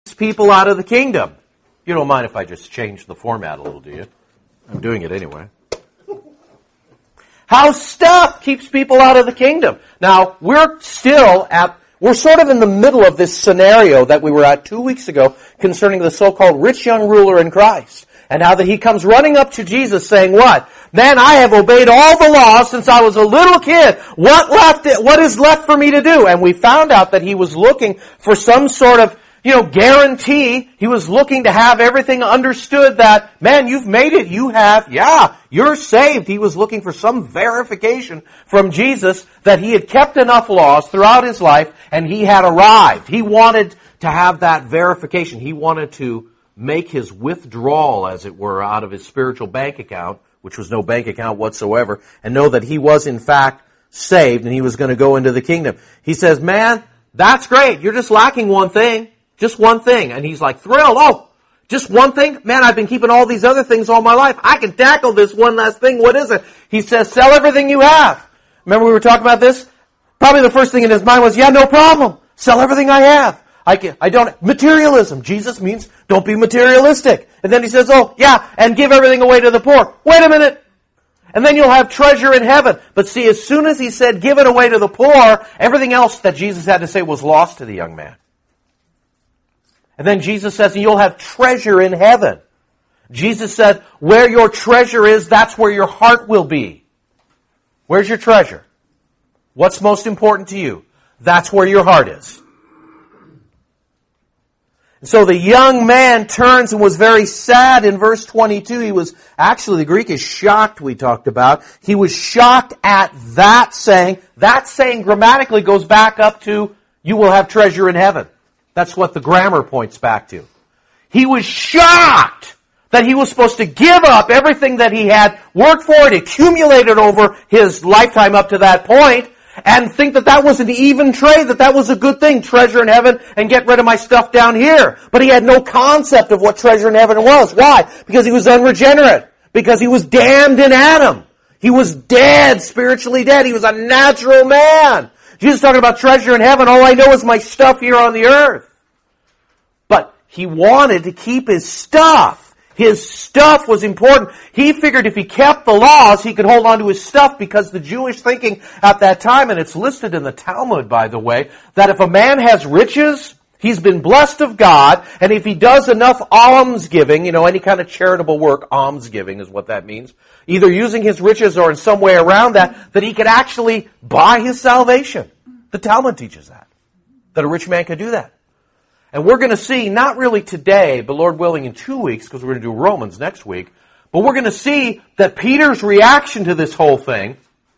people out of the kingdom. You don't mind if I just change the format a little, do you? I'm doing it anyway. How stuff keeps people out of the kingdom. Now, we're sort of in the middle of this scenario that we were at 2 weeks ago concerning the so-called rich young ruler in Christ. And how that he comes running up to Jesus saying, what? Man, I have obeyed all the laws since I was a little kid. What is left for me to do? And we found out that he was looking for some sort of, guarantee. He was looking to have everything understood that, man, you've made it. You're saved. He was looking for some verification from Jesus that he had kept enough laws throughout his life and he had arrived. He wanted to have that verification. He wanted to make his withdrawal, as it were, out of his spiritual bank account, which was no bank account whatsoever, and know that he was in fact saved and he was going to go into the kingdom. He says, man, that's great. You're just lacking one thing. Just one thing. And he's like thrilled. Oh, just one thing? Man, I've been keeping all these other things all my life. I can tackle this one last thing. What is it? He says, sell everything you have. Remember we were talking about this? Probably the first thing in his mind was, no problem. Sell everything I have. Materialism. Jesus means don't be materialistic. And then he says, and give everything away to the poor. Wait a minute. And then you'll have treasure in heaven. But see, as soon as he said give it away to the poor, everything else that Jesus had to say was lost to the young man. And then Jesus says, you'll have treasure in heaven. Jesus said, where your treasure is, that's where your heart will be. Where's your treasure? What's most important to you? That's where your heart is. And so the young man turns and was very sad in verse 22. He was, actually the Greek is shocked, we talked about. He was shocked at that saying. That saying grammatically goes back up to, you will have treasure in heaven. That's what the grammar points back to. He was shocked that he was supposed to give up everything that he had worked for and accumulated over his lifetime up to that point and think that was an even trade, that was a good thing, treasure in heaven, and get rid of my stuff down here. But he had no concept of what treasure in heaven was. Why? Because he was unregenerate. Because he was damned in Adam. He was dead, spiritually dead. He was a natural man. Jesus is talking about treasure in heaven. All I know is my stuff here on the earth. But he wanted to keep his stuff. His stuff was important. He figured if he kept the laws, he could hold on to his stuff because the Jewish thinking at that time, and it's listed in the Talmud, by the way, that if a man has riches, he's been blessed of God, and if he does enough almsgiving, any kind of charitable work, almsgiving is what that means, either using his riches or in some way around that he could actually buy his salvation. The Talmud teaches that a rich man could do that. And we're going to see, not really today, but Lord willing in 2 weeks, because we're going to do Romans next week, but we're going to see that Peter's reaction to this whole thing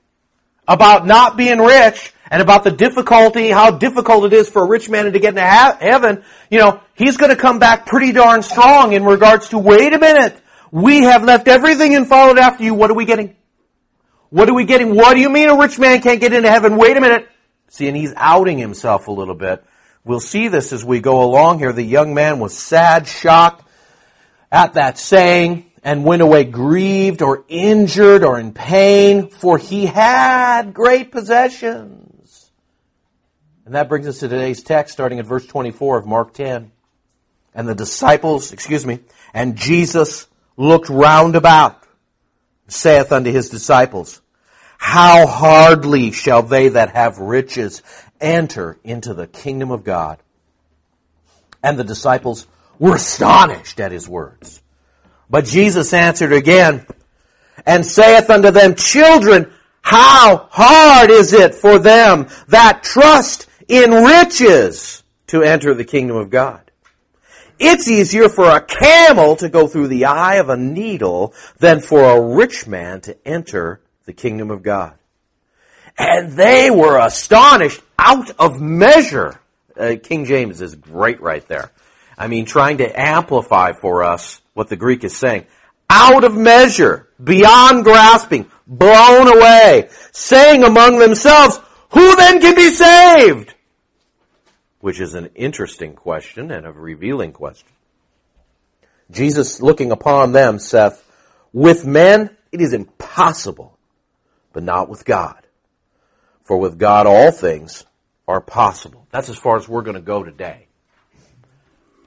about not being rich and about the difficulty, how difficult it is for a rich man to get into heaven, he's going to come back pretty darn strong in regards to, wait a minute, we have left everything and followed after you. What are we getting? What are we getting? What do you mean a rich man can't get into heaven? Wait a minute. See, and he's outing himself a little bit. We'll see this as we go along here. The young man was sad, shocked at that saying, and went away grieved or injured or in pain, for he had great possessions. And that brings us to today's text, starting at verse 24 of Mark 10. And Jesus looked round about, saith unto his disciples, how hardly shall they that have riches enter into the kingdom of God? And the disciples were astonished at his words. But Jesus answered again, and saith unto them, children, how hard is it for them that trust in riches to enter the kingdom of God? It's easier for a camel to go through the eye of a needle than for a rich man to enter the kingdom of God. And they were astonished out of measure. King James is great right there. Trying to amplify for us what the Greek is saying. Out of measure, beyond grasping, blown away, saying among themselves, who then can be saved? Which is an interesting question and a revealing question. Jesus, looking upon them, saith, with men it is impossible, but not with God. For with God all things are possible. That's as far as we're going to go today.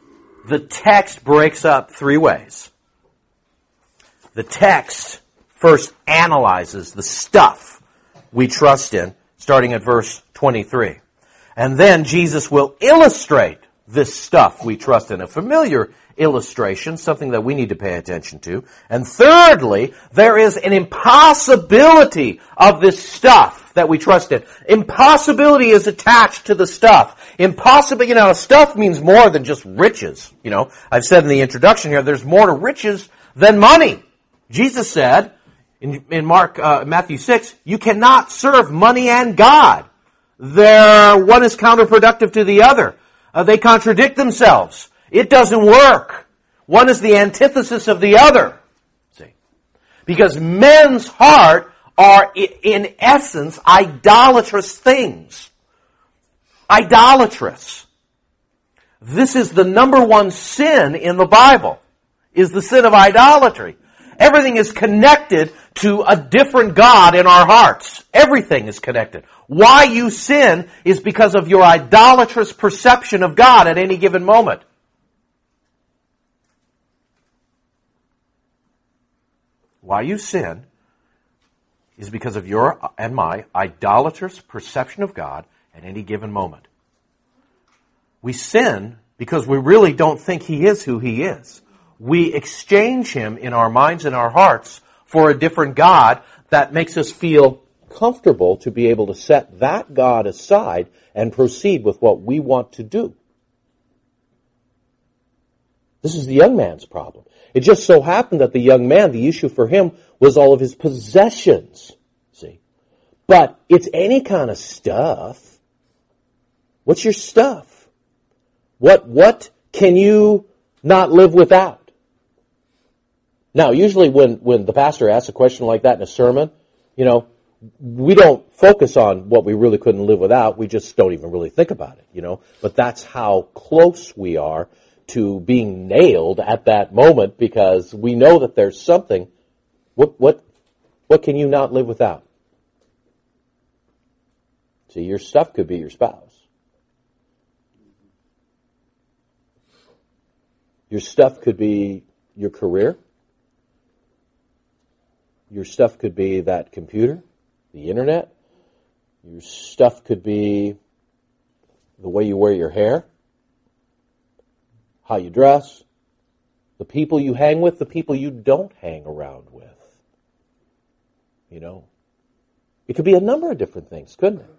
the text breaks up three ways. The text first analyzes the stuff we trust in, starting at verse 23. And then Jesus will illustrate this stuff we trust in, a familiar illustration, something that we need to pay attention to. And thirdly, there is an impossibility of this stuff that we trust in. Impossibility is attached to the stuff. Stuff means more than just riches. I've said in the introduction here, there's more to riches than money. Jesus said in Matthew 6, you cannot serve money and God. One is counterproductive to the other. They contradict themselves. It doesn't work. One is the antithesis of the other. See? Because men's heart are, in essence, idolatrous things. Idolatrous. This is the number one sin in the Bible, is the sin of idolatry. Everything is connected to a different God in our hearts. Everything is connected. Why you sin is because of your idolatrous perception of God at any given moment. Why you sin is because of your and my idolatrous perception of God at any given moment. We sin because we really don't think He is who He is. We exchange Him in our minds and our hearts for a different God that makes us feel comfortable to be able to set that God aside and proceed with what we want to do. This is the young man's problem. It just so happened that the young man, the issue for him was all of his possessions. See? But it's any kind of stuff. What's your stuff? What can you not live without? Now, usually when the pastor asks a question like that in a sermon, we don't focus on what we really couldn't live without. We just don't even really think about it, But that's how close we are to being nailed at that moment, because we know that there's something. What can you not live without? See, your stuff could be your spouse. Your stuff could be your career. Your stuff could be that computer, the internet. Your stuff could be the way you wear your hair, how you dress, the people you hang with, the people you don't hang around with. It could be a number of different things, couldn't it?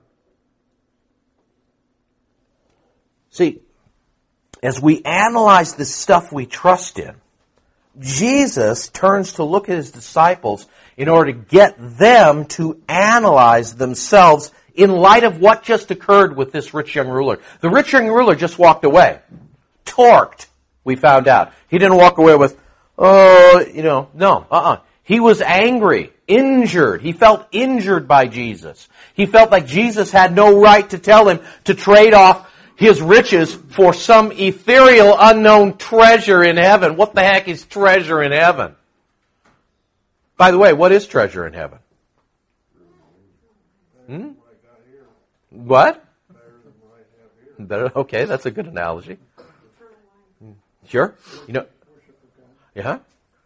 See, as we analyze the stuff we trust in, Jesus turns to look at His disciples in order to get them to analyze themselves in light of what just occurred with this rich young ruler. The rich young ruler just walked away. Torqued, we found out. He didn't walk away with, no. He was angry, injured. He felt injured by Jesus. He felt like Jesus had no right to tell him to trade off his riches for some ethereal, unknown treasure in heaven. What the heck is treasure in heaven? By the way, what is treasure in heaven? What? Better. Okay, that's a good analogy. Sure? Yeah?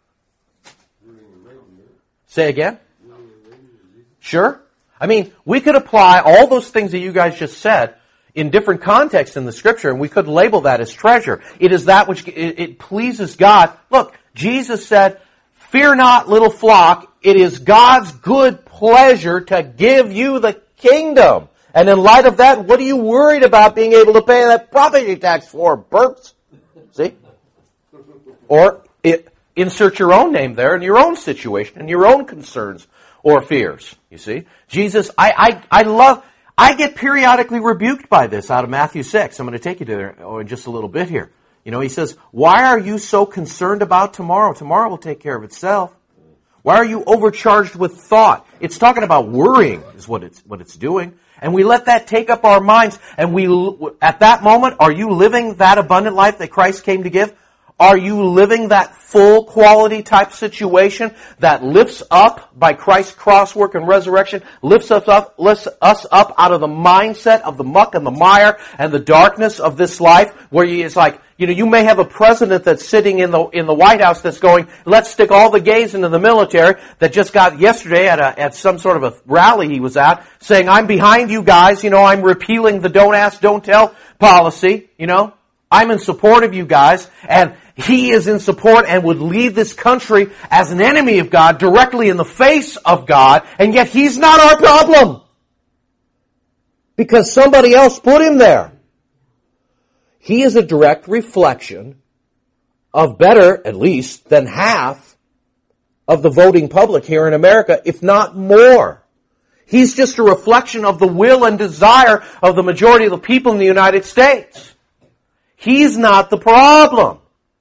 Say again? Sure? I mean, we could apply all those things that you guys just said in different contexts in the Scripture, and we could label that as treasure. It is that which it pleases God. Look, Jesus said, "Fear not, little flock, it is God's good pleasure to give you the kingdom." And in light of that, what are you worried about being able to pay that property tax for, Burps? See? Or insert your own name there in your own situation, and your own concerns or fears. You see? Jesus, I get periodically rebuked by this out of Matthew 6. I'm going to take you to there in just a little bit here. He says, why are you so concerned about tomorrow? Tomorrow will take care of itself. Why are you overcharged with thought? It's talking about worrying is what it's doing. And we let that take up our minds. And at that moment, are you living that abundant life that Christ came to give? Are you living that full quality type situation that lifts up by Christ's cross work and resurrection, lifts us up out of the mindset of the muck and the mire and the darkness of this life, where it's like, you may have a president that's sitting in the White House that's going, let's stick all the gays into the military, that just got yesterday at some sort of a rally he was at, saying, I'm behind you guys, I'm repealing the don't ask, don't tell policy, I'm in support of you guys, and he is in support and would lead this country as an enemy of God directly in the face of God, and yet he's not our problem. Because somebody else put him there. He is a direct reflection of better, at least, than half of the voting public here in America, if not more. He's just a reflection of the will and desire of the majority of the people in the United States. He's not the problem.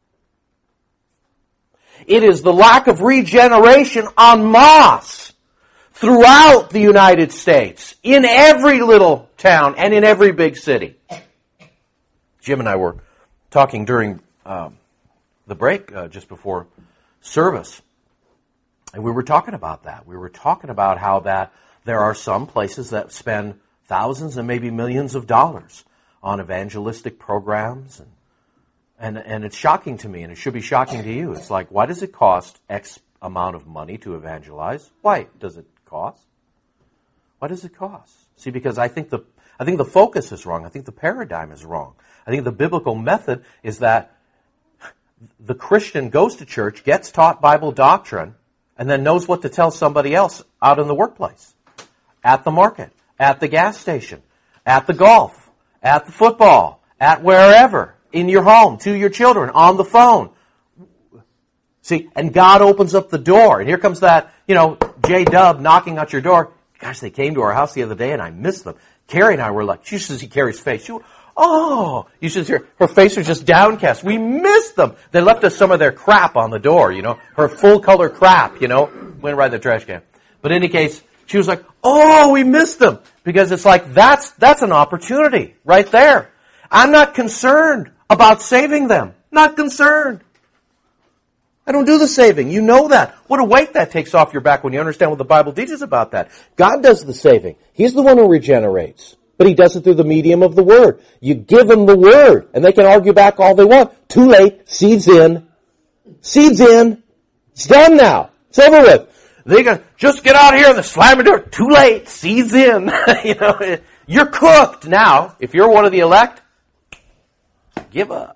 It is the lack of regeneration en masse throughout the United States, in every little town and in every big city. Jim and I were talking during the break just before service, and we were talking about that. We were talking about how that there are some places that spend thousands and maybe millions of dollars on evangelistic programs, and it's shocking to me, and it should be shocking to you. It's like, why does it cost X amount of money to evangelize? Why does it cost? Why does it cost? See, because I think the focus is wrong. I think the paradigm is wrong. I think the biblical method is that the Christian goes to church, gets taught Bible doctrine, and then knows what to tell somebody else out in the workplace, at the market, at the gas station, at the golf, at the football, at wherever, in your home, to your children, on the phone. See, and God opens up the door, and here comes that, J-Dub knocking at your door. Gosh, they came to our house the other day, and I missed them. Carrie and I were like, you should see Carrie's face. You should see her face was just downcast. We missed them. They left us some of their crap on the door, her full color crap, went right in the trash can. But in any case, she was like, we missed them. Because it's like, that's an opportunity right there. I'm not concerned about saving them. Not concerned. I don't do the saving. You know that. What a weight that takes off your back when you understand what the Bible teaches about that. God does the saving. He's the one who regenerates. But He does it through the medium of the Word. You give them the Word, and they can argue back all they want. Too late. Seeds in. Seeds in. It's done now. It's over with. They can just get out of here and slam the door. Too late. Seeds in. You're cooked now. If you're one of the elect, give up.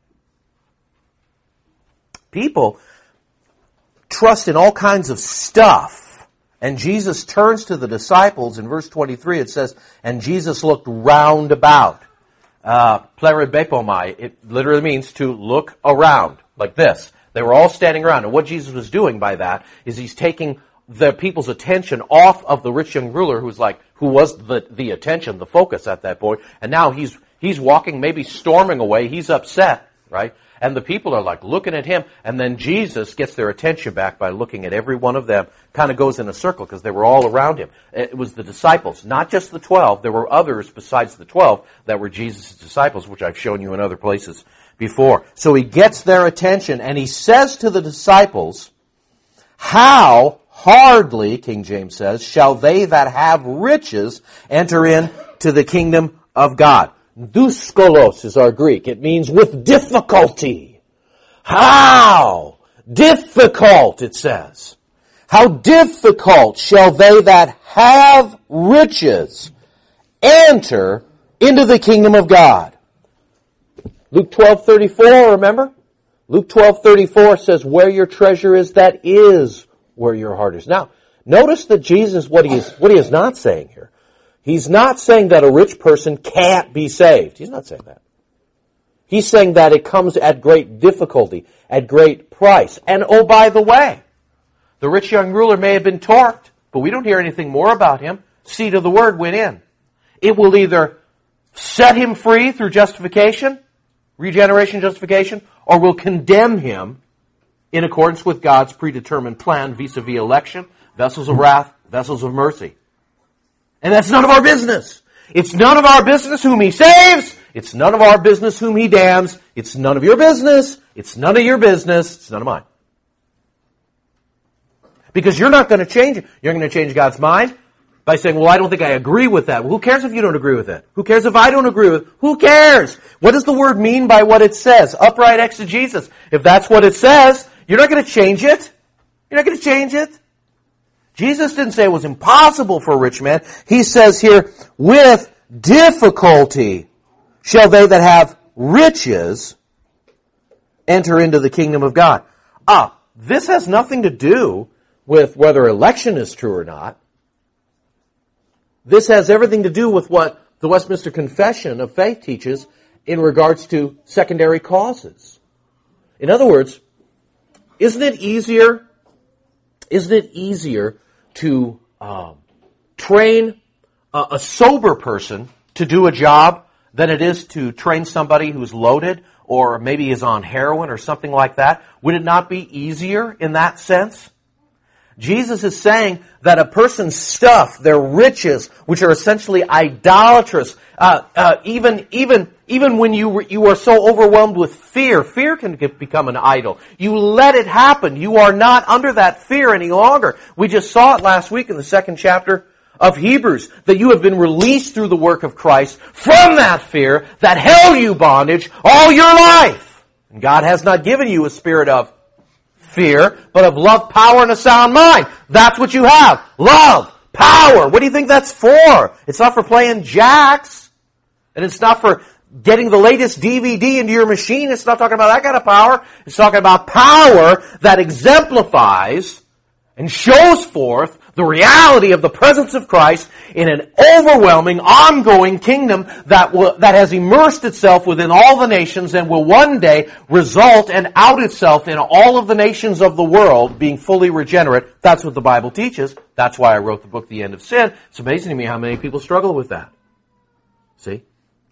People trust in all kinds of stuff. And Jesus turns to the disciples. In verse 23 it says, and Jesus looked round about. Plerebepomai, it literally means to look around, like this. They were all standing around. And what Jesus was doing by that is He's taking the people's attention off of the rich young ruler who was the attention, the focus at that point. And now he's walking, maybe storming away. He's upset, right? And the people are like looking at Him, and then Jesus gets their attention back by looking at every one of them, kind of goes in a circle because they were all around Him. It was the disciples, not just the 12. There were others besides the 12 that were Jesus' disciples, which I've shown you in other places before. So He gets their attention, and He says to the disciples, how hardly, King James says, shall they that have riches enter into the kingdom of God. Douskolos is our Greek. It means with difficulty. How difficult, it says. How difficult shall they that have riches enter into the kingdom of God. Luke 12:34, remember? Luke 12:34 says, where your treasure is, that is where your heart is. Now, notice that Jesus, what he is not saying here. He's not saying that a rich person can't be saved. He's not saying that. He's saying that it comes at great difficulty, at great price. And oh, by the way, the rich young ruler may have been torqued, but we don't hear anything more about him. Seed of the word went in. It will either set him free through justification, regeneration, justification, or will condemn him in accordance with God's predetermined plan vis-a-vis election, vessels of wrath, vessels of mercy. And that's none of our business. It's none of our business whom He saves. It's none of our business whom He damns. It's none of your business. It's none of your business. It's none of mine. Because you're not going to change it. You're going to change God's mind by saying, well, I don't think I agree with that. Well, who cares if you don't agree with it? Who cares if I don't agree with it? Who cares? What does the word mean by what it says? Upright exegesis. If that's what it says, you're not going to change it. You're not going to change it. Jesus didn't say it was impossible for a rich man. He says here, with difficulty shall they that have riches enter into the kingdom of God. This has nothing to do with whether election is true or not. This has everything to do with what the Westminster Confession of Faith teaches in regards to secondary causes. In other words, isn't it easier to train a sober person to do a job than it is to train somebody who's loaded or maybe is on heroin or something like that? Would it not be easier in that sense? Jesus is saying that a person's stuff, their riches, which are essentially idolatrous, even when you are so overwhelmed with fear can become an idol. You let it happen. You are not under that fear any longer. We just saw it last week in the 2nd chapter of Hebrews, that you have been released through the work of Christ from that fear that held you bondage all your life. And God has not given you a spirit of fear, but of love, power, and a sound mind. That's what you have. Love, power. What do you think that's for? It's not for playing jacks. And it's not for getting the latest DVD into your machine. It's not talking about that kind of power. It's talking about power that exemplifies and shows forth the reality of the presence of Christ in an overwhelming, ongoing kingdom that has immersed itself within all the nations and will one day result and out itself in all of the nations of the world being fully regenerate. That's what the Bible teaches. That's why I wrote the book, The End of Sin. It's amazing to me how many people struggle with that. See?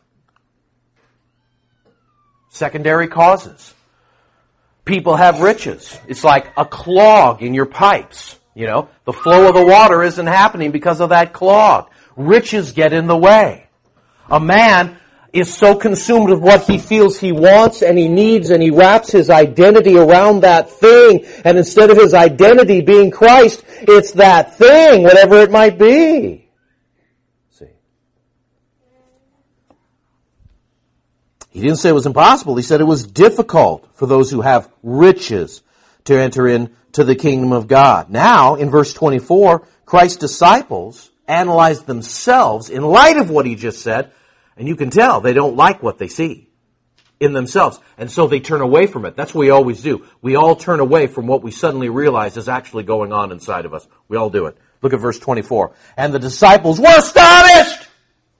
Secondary causes. People have riches. It's like a clog in your pipes. You know, the flow of the water isn't happening because of that clog. Riches get in the way. A man is so consumed with what he feels he wants and he needs, and he wraps his identity around that thing. And instead of his identity being Christ, it's that thing, whatever it might be. See? He didn't say it was impossible. He said it was difficult for those who have riches to enter into the kingdom of God. Now, in verse 24, Christ's disciples analyze themselves in light of what he just said, and you can tell they don't like what they see in themselves. And so they turn away from it. That's what we always do. We all turn away from what we suddenly realize is actually going on inside of us. We all do it. Look at verse 24. And the disciples were astonished!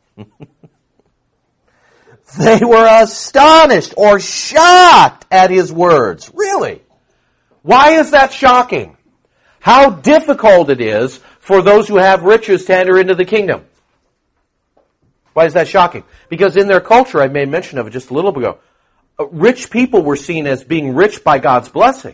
They were astonished or shocked at his words. Really? Why is that shocking? How difficult it is for those who have riches to enter into the kingdom. Why is that shocking? Because in their culture, I made mention of it just a little bit ago, rich people were seen as being rich by God's blessing.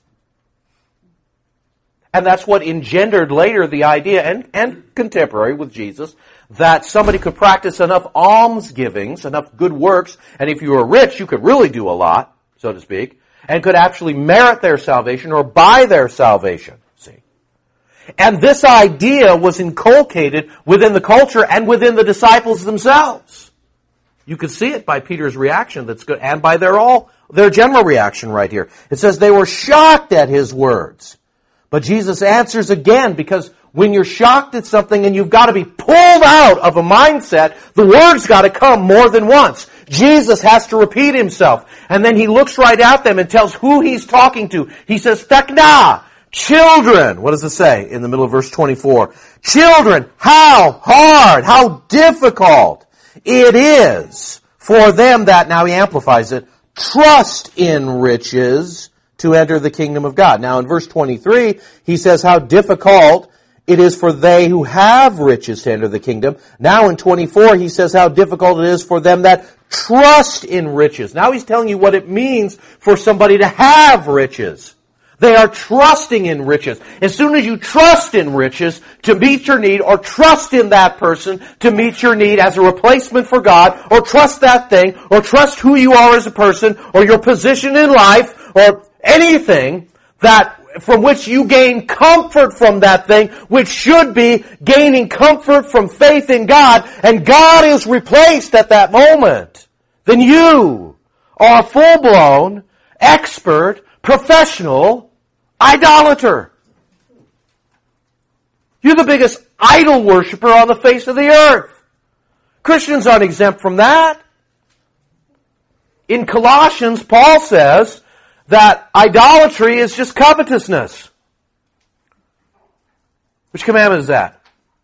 And that's what engendered later the idea, and contemporary with Jesus, that somebody could practice enough almsgivings, enough good works, and if you were rich, you could really do a lot, so to speak, and could actually merit their salvation or buy their salvation. See? And this idea was inculcated within the culture and within the disciples themselves. You could see it by Peter's reaction that's good, and by their general reaction right here. It says they were shocked at his words. But Jesus answers again, because when you're shocked at something and you've got to be pulled out of a mindset, the word's got to come more than once. Jesus has to repeat himself. And then he looks right at them and tells who he's talking to. He says, Tekna, children. What does it say in the middle of verse 24? Children, how hard, how difficult it is for them that, now he amplifies it, trust in riches to enter the kingdom of God. Now in verse 23, he says how difficult it is for they who have riches to enter the kingdom. Now in 24, he says how difficult it is for them that trust in riches. Now he's telling you what it means for somebody to have riches. They are trusting in riches. As soon as you trust in riches to meet your need, or trust in that person to meet your need as a replacement for God, or trust that thing, or trust who you are as a person, or your position in life, or anything that from which you gain comfort from that thing, which should be gaining comfort from faith in God, and God is replaced at that moment, then you are a full-blown, expert, professional idolater. You're the biggest idol worshiper on the face of the earth. Christians aren't exempt from that. In Colossians, Paul says that idolatry is just covetousness. Which commandment is that?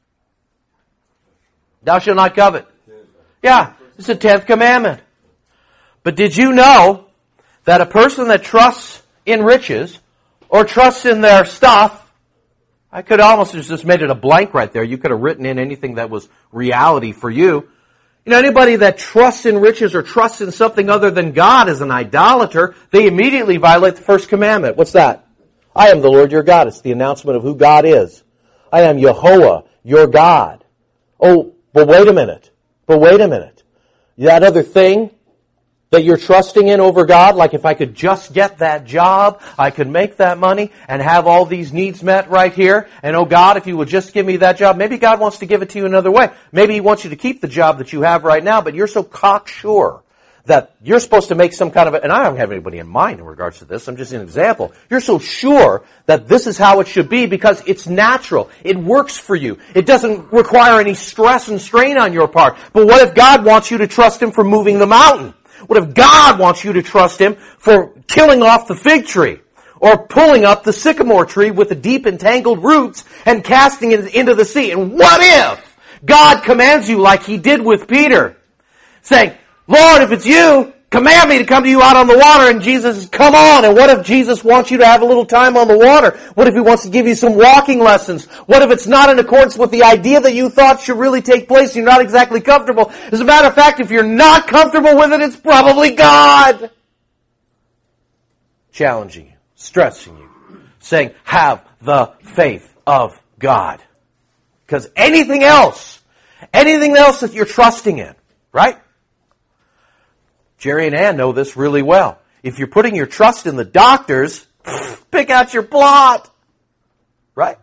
Thou shalt not covet. Yeah, it's the 10th commandment. But did you know that a person that trusts in riches or trusts in their stuff, I could almost have just made it a blank right there. You could have written in anything that was reality for you. You know, anybody that trusts in riches or trusts in something other than God is an idolater. They immediately violate the first commandment. What's that? I am the Lord your God. It's the announcement of who God is. I am Yehovah, your God. Oh, but wait a minute. That other thing that you're trusting in over God, like if I could just get that job, I could make that money and have all these needs met right here. And oh God, if you would just give me that job, maybe God wants to give it to you another way. Maybe He wants you to keep the job that you have right now, but you're so cocksure that you're supposed to make some kind of and I don't have anybody in mind in regards to this, I'm just an example. You're so sure that this is how it should be because it's natural. It works for you. It doesn't require any stress and strain on your part. But what if God wants you to trust Him for moving the mountain? What if God wants you to trust Him for killing off the fig tree or pulling up the sycamore tree with the deep entangled roots and casting it into the sea? And what if God commands you like He did with Peter, saying, Lord, if it's you, command me to come to you out on the water. And Jesus says, come on. And what if Jesus wants you to have a little time on the water? What if He wants to give you some walking lessons? What if it's not in accordance with the idea that you thought should really take place? You're not exactly comfortable. As a matter of fact, if you're not comfortable with it, it's probably God challenging you, stressing you, saying, have the faith of God. Because anything else that you're trusting in, right? Jerry and Ann know this really well. If you're putting your trust in the doctors, pick out your plot. Right?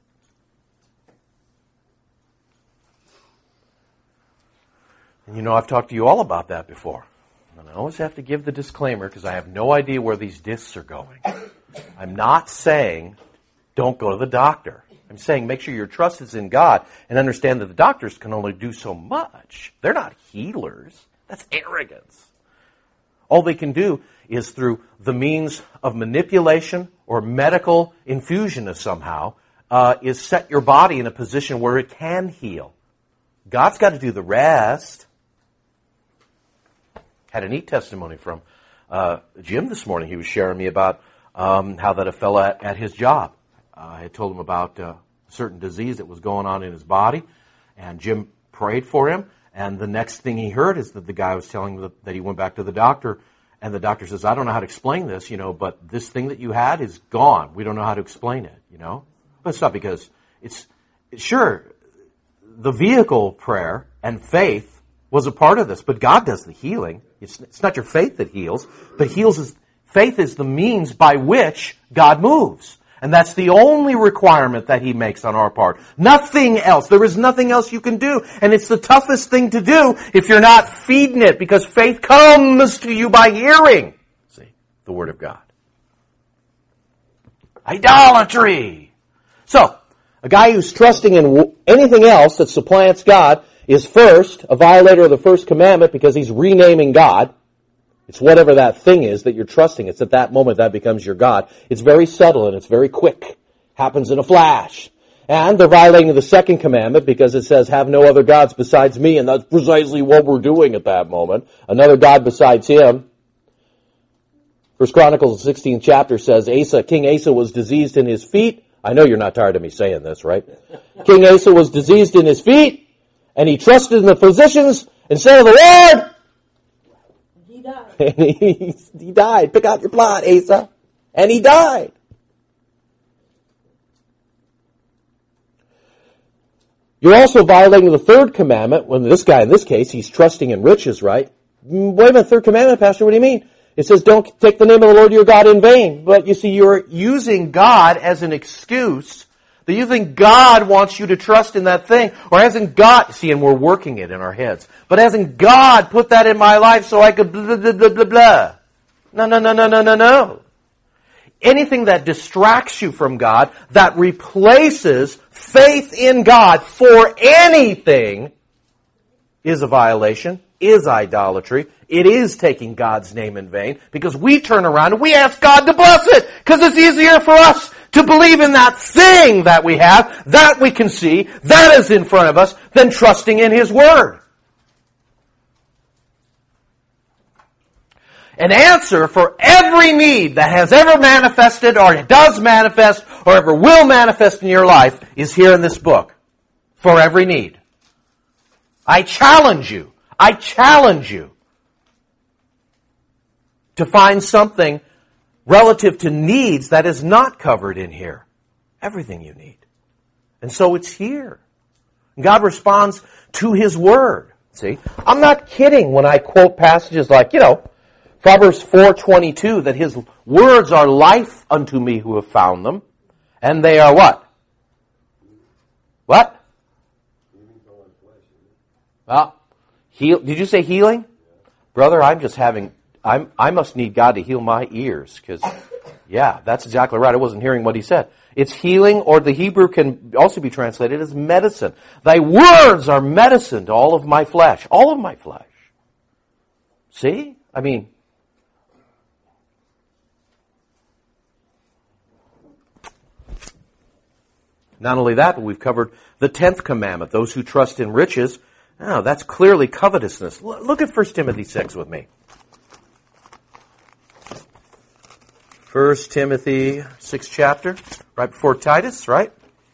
And you know, I've talked to you all about that before. And I always have to give the disclaimer because I have no idea where these discs are going. I'm not saying don't go to the doctor. I'm saying make sure your trust is in God and understand that the doctors can only do so much. They're not healers. That's arrogance. All they can do is through the means of manipulation or medical infusion of somehow, is set your body in a position where it can heal. God's got to do the rest. Had a neat testimony from Jim this morning. He was sharing me about how that a fella at his job, I had told him about a certain disease that was going on in his body, and Jim prayed for him. And the next thing he heard is that the guy was telling that he went back to the doctor, and the doctor says, I don't know how to explain this, but this thing that you had is gone. We don't know how to explain it, But it's not because sure, the vehicle prayer and faith was a part of this, but God does the healing. It's not your faith that heals, but faith is the means by which God moves. And that's the only requirement that He makes on our part. Nothing else. There is nothing else you can do. And it's the toughest thing to do if you're not feeding it, because faith comes to you by hearing. See, the Word of God. Idolatry. So, a guy who's trusting in anything else that supplants God is first a violator of the first commandment because he's renaming God. It's whatever that thing is that you're trusting. It's at that moment that becomes your God. It's very subtle and it's very quick. Happens in a flash. And they're violating the second commandment because it says, have no other gods besides me. And that's precisely what we're doing at that moment. Another God besides Him. First Chronicles, the 16th chapter says, King Asa was diseased in his feet. I know you're not tired of me saying this, right? King Asa was diseased in his feet, and he trusted in the physicians instead of the Lord. He died. And he died. Pick out your plot, Asa. And he died. You're also violating the third commandment when this guy, in this case, he's trusting in riches, right? Wait a minute, third commandment, Pastor, what do you mean? It says, don't take the name of the Lord your God in vain. But you see, you're using God as an excuse that you think God wants you to trust in that thing. Or hasn't God, see, and we're working it in our heads. But hasn't God put that in my life so I could blah, blah, blah, blah, blah. No. Anything that distracts you from God, that replaces faith in God for anything, is a violation, is idolatry. It is taking God's name in vain, because we turn around and we ask God to bless it, because it's easier for us to believe in that thing that we have, that we can see, that is in front of us, than trusting in His Word. An answer for every need that has ever manifested, or does manifest, or ever will manifest in your life is here in this book. For every need. I challenge you to find something relative to needs that is not covered in here. Everything you need. And so it's here. God responds to His Word. See? I'm not kidding when I quote passages like, Proverbs 4:22, that His words are life unto me who have found them. And they are what? What? Well, did you say healing? Brother, I must need God to heal my ears, because, yeah, that's exactly right. I wasn't hearing what he said. It's healing, or the Hebrew can also be translated as medicine. Thy words are medicine to all of my flesh. All of my flesh. See? Not only that, but we've covered the 10th commandment. Those who trust in riches, that's clearly covetousness. Look at 1 Timothy 6 with me. 1 Timothy 6 chapter, right before Titus, right?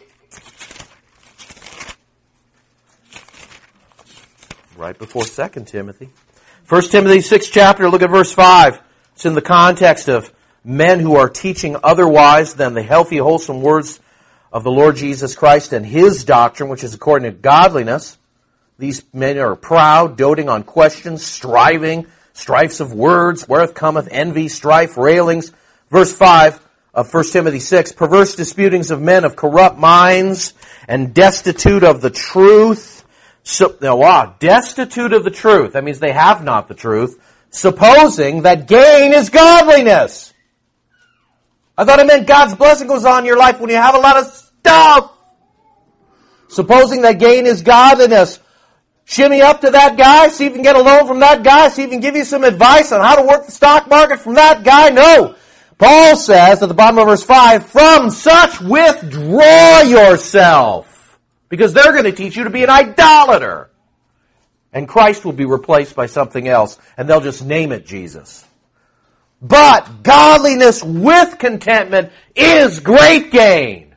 Right before 2 Timothy. 1 Timothy 6 chapter, look at verse 5. It's in the context of men who are teaching otherwise than the healthy, wholesome words of the Lord Jesus Christ and His doctrine, which is according to godliness. These men are proud, doting on questions, strifes of words, whereth cometh envy, strife, railings. Verse 5 of 1 Timothy 6, perverse disputings of men of corrupt minds and destitute of the truth. Destitute of the truth. That means they have not the truth. Supposing that gain is godliness. I thought it meant God's blessing goes on in your life when you have a lot of stuff. Supposing that gain is godliness. Shimmy up to that guy, see if you can get a loan from that guy, see if he can give you some advice on how to work the stock market from that guy. No. Paul says at the bottom of verse 5, from such withdraw yourself. Because they're going to teach you to be an idolater. And Christ will be replaced by something else, and they'll just name it Jesus. But godliness with contentment is great gain.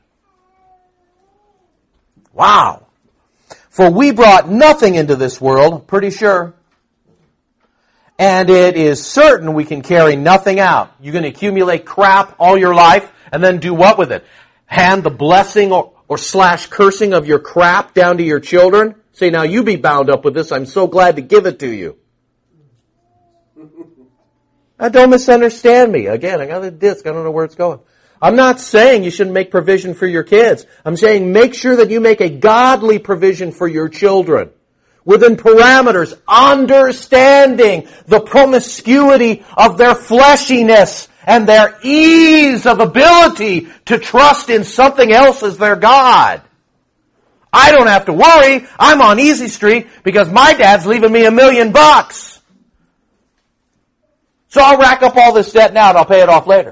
Wow. For we brought nothing into this world, pretty sure. And it is certain we can carry nothing out. You're going to accumulate crap all your life, and then do what with it? Hand the blessing or slash cursing of your crap down to your children? Say, now you be bound up with this. I'm so glad to give it to you. Now, don't misunderstand me. Again, I got a disc. I don't know where it's going. I'm not saying you shouldn't make provision for your kids. I'm saying make sure that you make a godly provision for your children. Within parameters, understanding the promiscuity of their fleshiness and their ease of ability to trust in something else as their God. I don't have to worry. I'm on Easy Street because my dad's leaving me $1 million. So I'll rack up all this debt now and I'll pay it off later.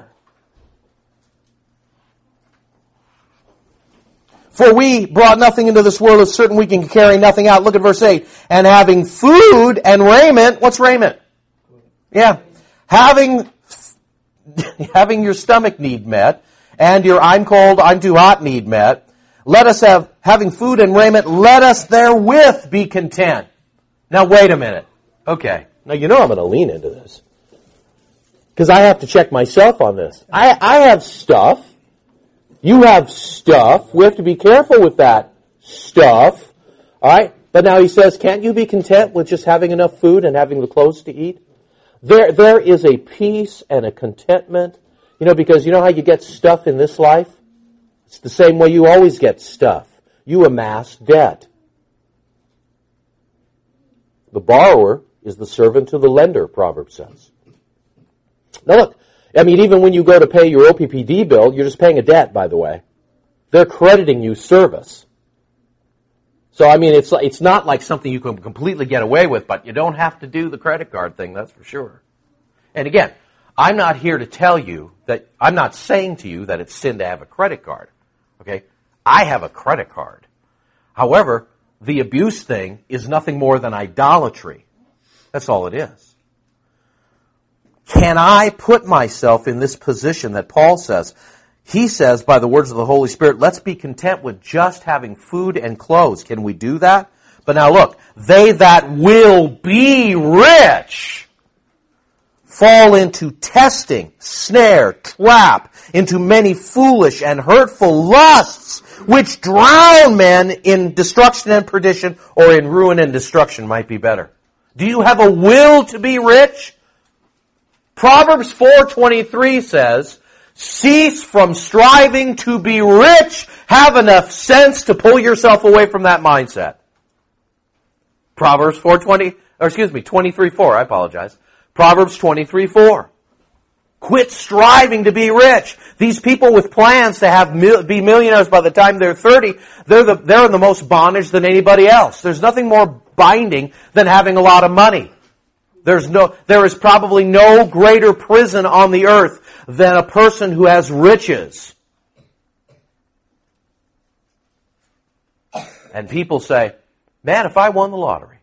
For we brought nothing into this world, it's certain we can carry nothing out. Look at verse 8. And having food and raiment, what's raiment? Yeah. Having your stomach need met, and your I'm cold, I'm too hot need met, let us having food and raiment, let us therewith be content. Now wait a minute. Okay. Now you know I'm going to lean into this. Because I have to check myself on this. I have stuff. You have stuff. We have to be careful with that stuff. All right? But now he says, can't you be content with just having enough food and having the clothes to eat? There is a peace and a contentment, because you know how you get stuff in this life? It's the same way you always get stuff. You amass debt. The borrower is the servant to the lender, Proverbs says. Now look, even when you go to pay your OPPD bill, you're just paying a debt, by the way. They're crediting you service. So, it's not like something you can completely get away with, but you don't have to do the credit card thing, that's for sure. And again, I'm not here to tell you that, I'm not saying to you that it's sin to have a credit card. Okay? I have a credit card. However, the abuse thing is nothing more than idolatry. That's all it is. Can I put myself in this position that Paul says? He says, by the words of the Holy Spirit, let's be content with just having food and clothes. Can we do that? But now look, they that will be rich fall into testing, snare, trap, into many foolish and hurtful lusts, which drown men in destruction and perdition, or in ruin and destruction might be better. Do you have a will to be rich? Proverbs 4:23 says, cease from striving to be rich. Have enough sense to pull yourself away from that mindset. Proverbs 23:4, I apologize. Proverbs 23:4. Quit striving to be rich. These people with plans to be millionaires by the time they're 30, they're in the most bondage than anybody else. There's nothing more binding than having a lot of money. There is probably no greater prison on the earth than a person who has riches. And people say, man, if I won the lottery,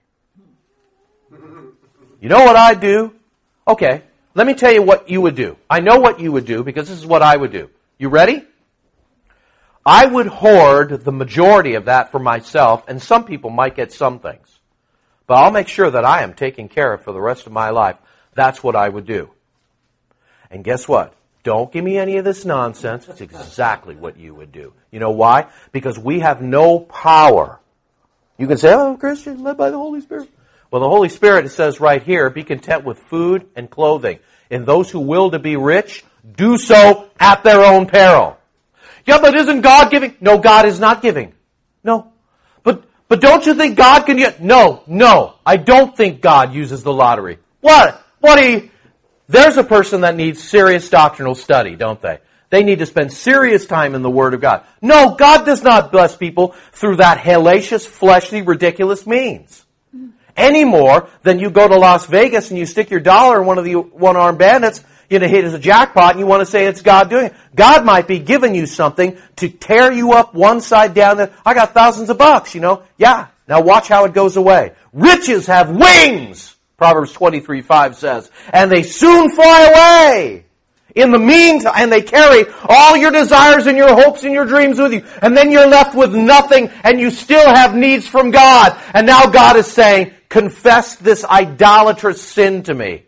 you know what I'd do? Okay, let me tell you what you would do. I know what you would do because this is what I would do. You ready? I would hoard the majority of that for myself, and some people might get some things. But I'll make sure that I am taken care of for the rest of my life. That's what I would do. And guess what? Don't give me any of this nonsense. It's exactly what you would do. You know why? Because we have no power. You can say, oh, Christian, led by the Holy Spirit. Well, the Holy Spirit, it says right here, be content with food and clothing. And those who will to be rich, do so at their own peril. Yeah, but isn't God giving? No, God is not giving. No. But don't you think God can get? No, I don't think God uses the lottery. What? There's a person that needs serious doctrinal study, don't they? They need to spend serious time in the Word of God. No, God does not bless people through that hellacious, fleshly, ridiculous means. Any more than you go to Las Vegas and you stick your dollar in one of the one-armed bandits, hit as a jackpot, and you want to say it's God doing it. God might be giving you something to tear you up one side down. I got thousands of bucks, Yeah, now watch how it goes away. Riches have wings, Proverbs 23:5 says, and they soon fly away. In the meantime, and they carry all your desires and your hopes and your dreams with you. And then you're left with nothing, and you still have needs from God. And now God is saying, confess this idolatrous sin to me.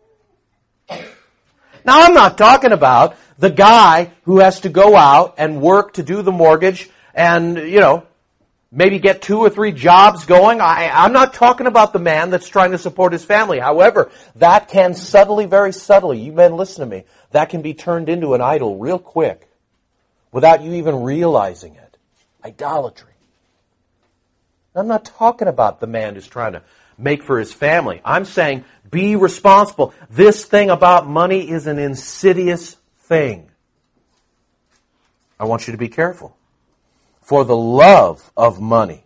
Now, I'm not talking about the guy who has to go out and work to do the mortgage and, maybe get 2 or 3 jobs going. I'm not talking about the man that's trying to support his family. However, that can subtly, very subtly, you men listen to me, that can be turned into an idol real quick without you even realizing it. Idolatry. I'm not talking about the man who's trying to make for his family. I'm saying be responsible. This thing about money is an insidious thing. I want you to be careful. For the love of money.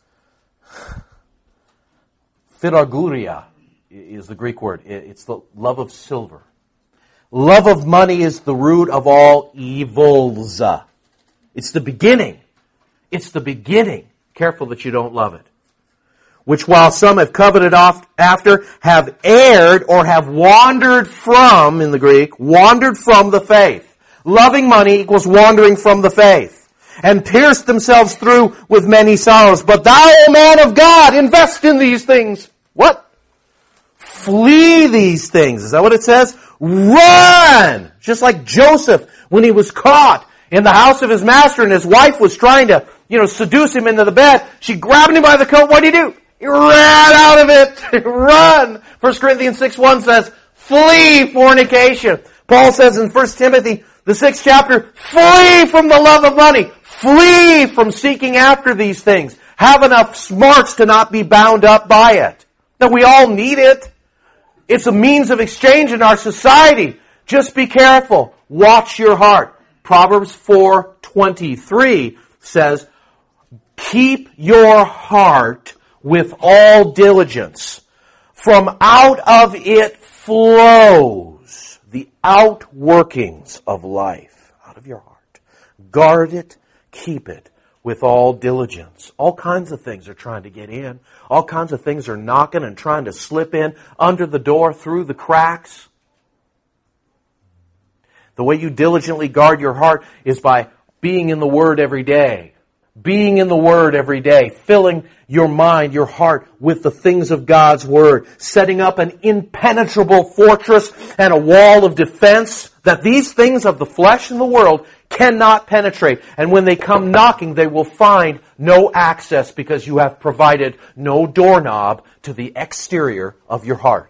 Philarguria is the Greek word. It's the love of silver. Love of money is the root of all evils. It's the beginning. It's the beginning. Careful that you don't love it. Which while some have coveted after, have erred or have wandered from, in the Greek, wandered from the faith. Loving money equals wandering from the faith. And pierced themselves through with many sorrows. But thou, O man of God, invest in these things. What? Flee these things. Is that what it says? Run! Just like Joseph, when he was caught in the house of his master and his wife was trying to, seduce him into the bed. She grabbed him by the coat. What did he do? He ran out of it. Run! 1 Corinthians 6:1 says, Flee fornication. Paul says in 1 Timothy, the 6th chapter, flee from the love of money. Flee from seeking after these things. Have enough smarts to not be bound up by it. Now, we all need it. It's a means of exchange in our society. Just be careful. Watch your heart. Proverbs 4:23 says, keep your heart with all diligence. From out of it flows the outworkings of life. Out of your heart. Guard it, keep it with all diligence. All kinds of things are trying to get in. All kinds of things are knocking and trying to slip in under the door, through the cracks. The way you diligently guard your heart is by being in the Word every day. Being in the Word every day. Filling your mind, your heart with the things of God's Word. Setting up an impenetrable fortress and a wall of defense that these things of the flesh and the world cannot penetrate. And when they come knocking, they will find no access because you have provided no doorknob to the exterior of your heart.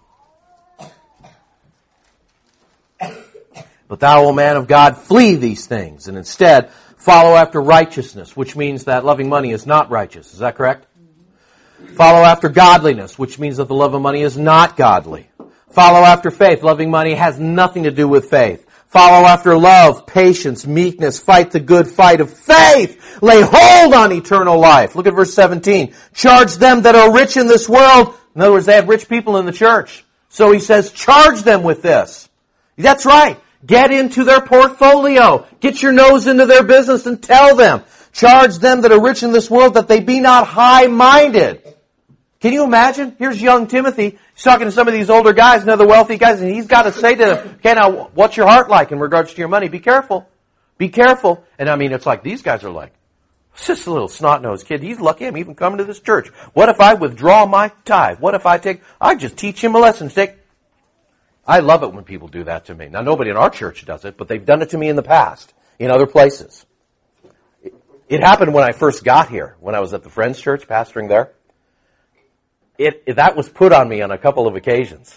But thou, O man of God, flee these things, and instead follow after righteousness, which means that loving money is not righteous. Is that correct? Follow after godliness, which means that the love of money is not godly. Follow after faith. Loving money has nothing to do with faith. Follow after love, patience, meekness. Fight the good fight of faith. Lay hold on eternal life. Look at verse 17. Charge them that are rich in this world. In other words, they have rich people in the church. So he says, charge them with this. That's right. Get into their portfolio. Get your nose into their business and tell them. Charge them that are rich in this world that they be not high-minded. Can you imagine? Here's young Timothy. He's talking to some of these older guys and other wealthy guys, and he's got to say to them, okay, now, what's your heart like in regards to your money? Be careful. Be careful. And I mean, it's like these guys are like, it's just a little snot-nosed kid. He's lucky I'm even coming to this church. What if I withdraw my tithe? What if I just teach him a lesson? I love it when people do that to me. Now, nobody in our church does it, but they've done it to me in the past, in other places. It happened when I first got here, when I was at the Friends Church, pastoring there. That was put on me on a couple of occasions.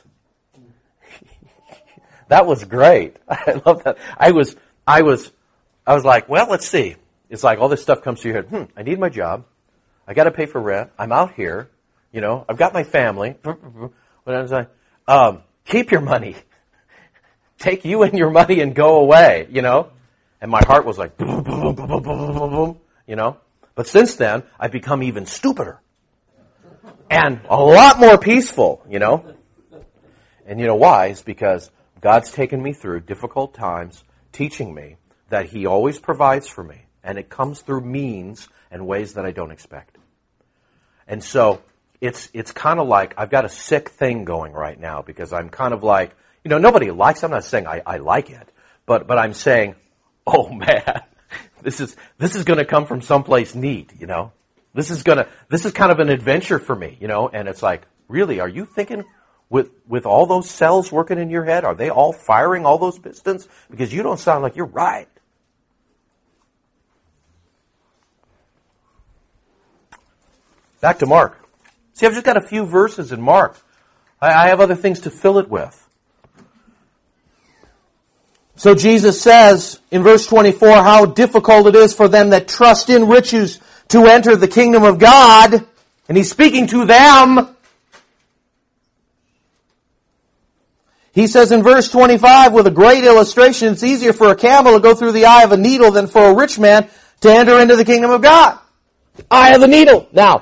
That was great. I love that. I was like, well, let's see. It's like all this stuff comes to your head. I need my job. I got to pay for rent. I'm out here. You know, I've got my family. But I was like, keep your money. Take you and your money and go away, you know. And my heart was like, boom, boom, boom, boom, boom, boom, boom, you know. But since then, I've become even stupider. And a lot more peaceful, you know. And you know why? It's because God's taken me through difficult times, teaching me that He always provides for me. And it comes through means and ways that I don't expect. And so it's kind of like I've got a sick thing going right now because I'm kind of like, you know, nobody likes it. I'm not saying I like it. But I'm saying, oh man, this is going to come from someplace neat, you know. This is kind of an adventure for me, you know. And it's like, really, are you thinking with all those cells working in your head, are they all firing all those pistons? Because you don't sound like you're right. Back to Mark. See, I've just got a few verses in Mark. I have other things to fill it with. So Jesus says in verse 24 how difficult it is for them that trust in riches to enter the kingdom of God. And He's speaking to them. He says in verse 25 with a great illustration, it's easier for a camel to go through the eye of a needle than for a rich man to enter into the kingdom of God. Eye of the needle. Now,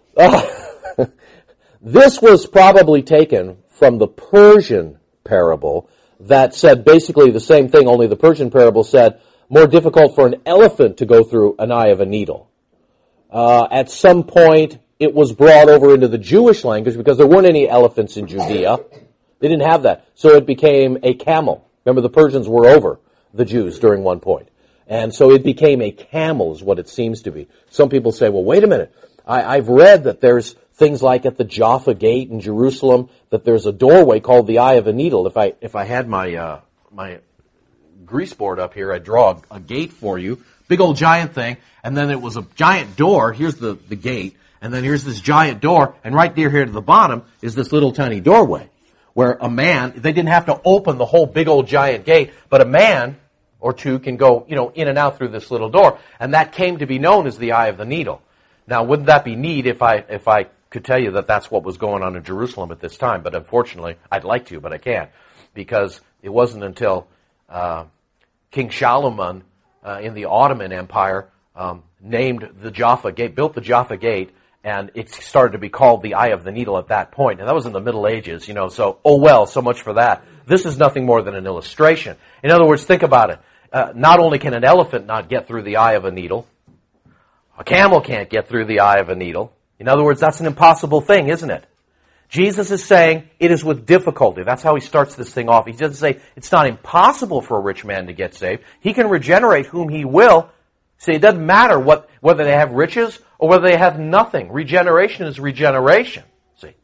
this was probably taken from the Persian parable that said basically the same thing, only the Persian parable said more difficult for an elephant to go through an eye of a needle. At some point, it was brought over into the Jewish language because there weren't any elephants in Judea. They didn't have that. So it became a camel. Remember, the Persians were over the Jews during one point. And so it became a camel is what it seems to be. Some people say, well, wait a minute. I've read that there's things like at the Jaffa Gate in Jerusalem that there's a doorway called the Eye of a Needle. If I had my grease board up here, I'd draw a gate for you. Big old giant thing. And then it was a giant door. Here's the gate. And then here's this giant door. And right near here to the bottom is this little tiny doorway. where a man, they didn't have to open the whole big old giant gate, but a man or two can go, in and out through this little door. And that came to be known as the eye of the needle. Now, wouldn't that be neat if I could tell you that that's what was going on in Jerusalem at this time? But unfortunately, I'd like to, but I can't, because it wasn't until King Shalomun in the Ottoman Empire named the Jaffa Gate, built the Jaffa Gate, and it started to be called the Eye of the Needle at that point. And that was in the Middle Ages, so, so much for that. This is nothing more than an illustration. In other words, think about it. Not only can an elephant not get through the eye of a needle, a camel can't get through the eye of a needle. In other words, that's an impossible thing, isn't it? Jesus is saying it is with difficulty. That's how he starts this thing off. He doesn't say it's not impossible for a rich man to get saved. He can regenerate whom he will. See, it doesn't matter whether they have riches or whether they have nothing. Regeneration is regeneration. See.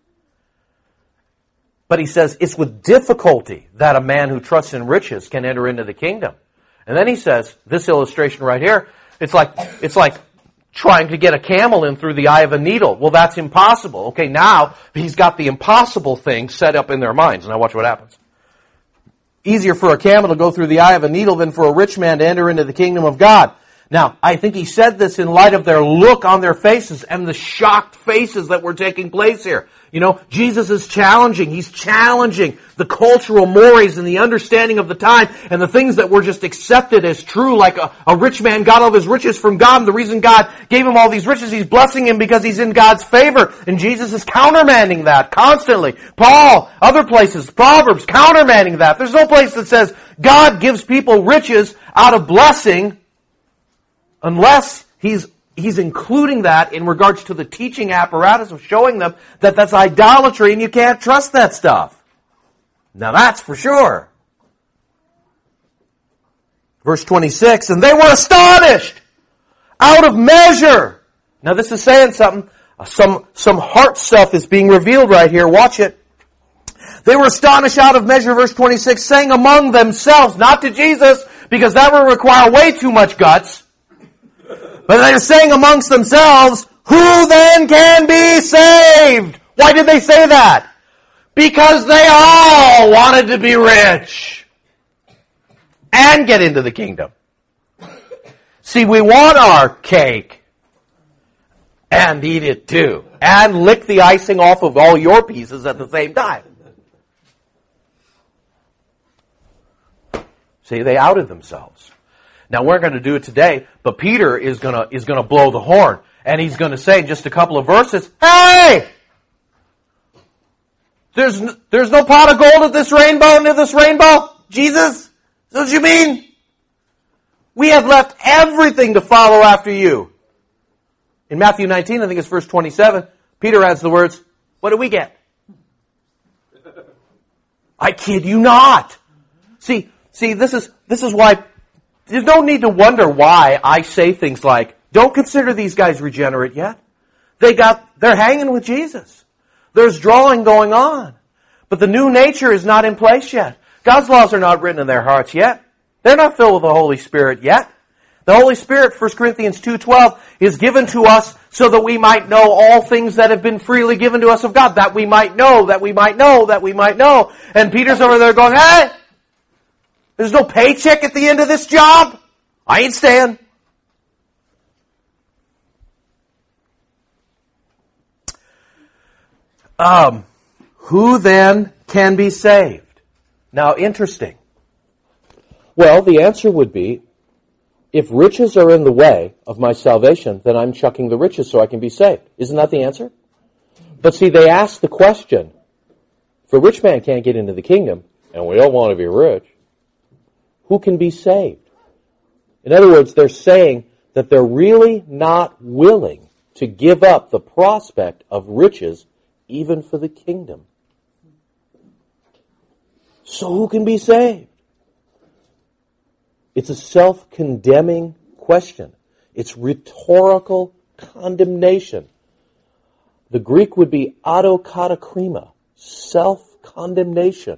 But he says it's with difficulty that a man who trusts in riches can enter into the kingdom. And then he says, this illustration right here, it's like trying to get a camel in through the eye of a needle. Well, that's impossible. Okay, now he's got the impossible thing set up in their minds. Now watch what happens. Easier for a camel to go through the eye of a needle than for a rich man to enter into the kingdom of God. Now, I think he said this in light of their look on their faces and the shocked faces that were taking place here. Jesus is challenging. He's challenging the cultural mores and the understanding of the time and the things that were just accepted as true, like a rich man got all of his riches from God. And the reason God gave him all these riches, he's blessing him because he's in God's favor. And Jesus is countermanding that constantly. Paul, other places, Proverbs, countermanding that. There's no place that says God gives people riches out of blessing unless he's including that in regards to the teaching apparatus of showing them that that's idolatry and you can't trust that stuff. Now that's for sure. Verse 26, and they were astonished out of measure. Now this is saying something. Some heart stuff is being revealed right here. Watch it. They were astonished out of measure, verse 26, saying among themselves, not to Jesus, because that would require way too much guts. But they're saying amongst themselves, who then can be saved? Why did they say that? Because they all wanted to be rich and get into the kingdom. See, we want our cake and eat it too. And lick the icing off of all your pieces at the same time. See, they outed themselves. Now we're going to do it today, but Peter is going to blow the horn, and he's going to say in just a couple of verses, "Hey, there's no pot of gold at this rainbow near this rainbow, Jesus. Is that what you mean? We have left everything to follow after you." In Matthew 19, I think it's verse 27, Peter adds the words, "What do we get?" I kid you not. See, this is why. There's no need to wonder why I say things like, don't consider these guys regenerate yet. They're hanging with Jesus. There's drawing going on. But the new nature is not in place yet. God's laws are not written in their hearts yet. They're not filled with the Holy Spirit yet. The Holy Spirit, 1 Corinthians 2:12, is given to us so that we might know all things that have been freely given to us of God. That we might know, that we might know, that we might know. And Peter's over there going, hey! There's no paycheck at the end of this job. I ain't staying. Who then can be saved? Now, interesting. Well, the answer would be, if riches are in the way of my salvation, then I'm chucking the riches so I can be saved. Isn't that the answer? But see, they ask the question, if a rich man can't get into the kingdom, and we all want to be rich, who can be saved? In other words, they're saying that they're really not willing to give up the prospect of riches even for the kingdom. So who can be saved? It's a self-condemning question. It's rhetorical condemnation. The Greek would be autokatakrima, self-condemnation.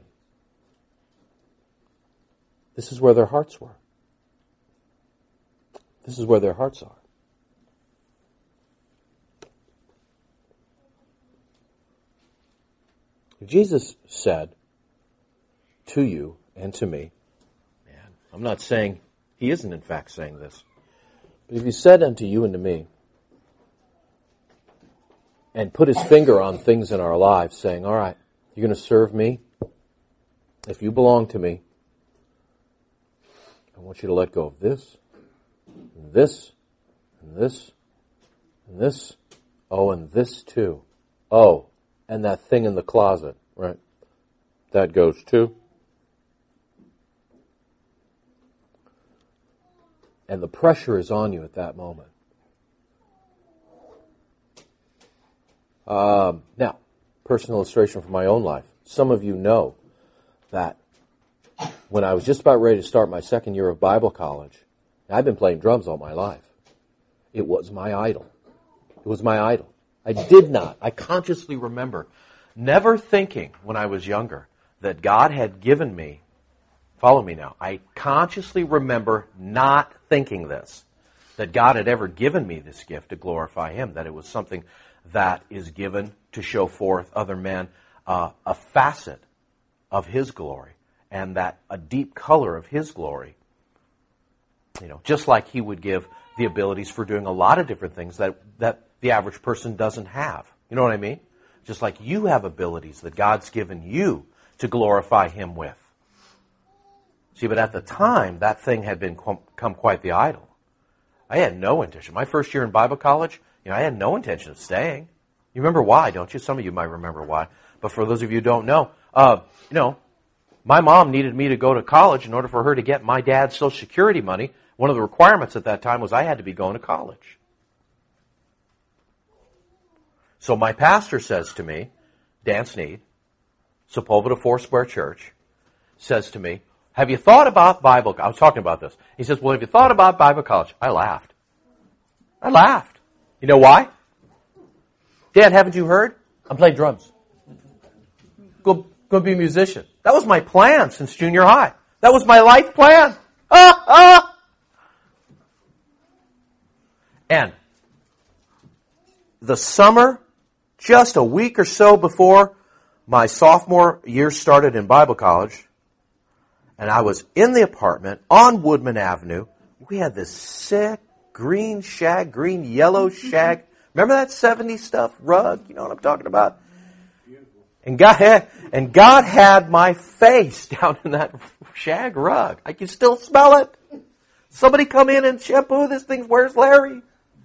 This is where their hearts were. This is where their hearts are. Jesus said, to you and to me, and I'm not saying he isn't in fact saying this, but if he said unto you and to me, and put his finger on things in our lives, saying, all right, you're going to serve me? If you belong to me, I want you to let go of this, and this, and this, and this, oh, and this too. Oh, and that thing in the closet, right? That goes too. And the pressure is on you at that moment. Now, personal illustration from my own life. Some of you know that when I was just about ready to start my second year of Bible college, I've been playing drums all my life. It was my idol. It was my idol. I consciously remember never thinking when I was younger that God had given me, follow me now, I consciously remember not thinking this, that God had ever given me this gift to glorify Him, that it was something that is given to show forth other men a facet of His glory, and that a deep color of His glory. You know, just like He would give the abilities for doing a lot of different things that the average person doesn't have. You know what I mean? Just like you have abilities that God's given you to glorify Him with. See, but at the time, that thing had become quite the idol. I had no intention. My first year in Bible college, I had no intention of staying. You remember why, don't you? Some of you might remember why. But for those of you who don't know, my mom needed me to go to college in order for her to get my dad's Social Security money. One of the requirements at that time was I had to be going to college. So my pastor says to me, Dan Sneed, Sepulveda Foursquare Church, says to me, have you thought about Bible college? I was talking about this. He says, well, have you thought about Bible college? I laughed. You know why? Dad, haven't you heard? I'm playing drums. Go be a musician. That was my plan since junior high. That was my life plan. And the summer, just a week or so before my sophomore year started in Bible college, and I was in the apartment on Woodman Avenue. We had this sick green yellow shag. Remember that 70s stuff rug? You know what I'm talking about? And God had my face down in that shag rug. I can still smell it. Somebody come in and shampoo this thing. Where's Larry?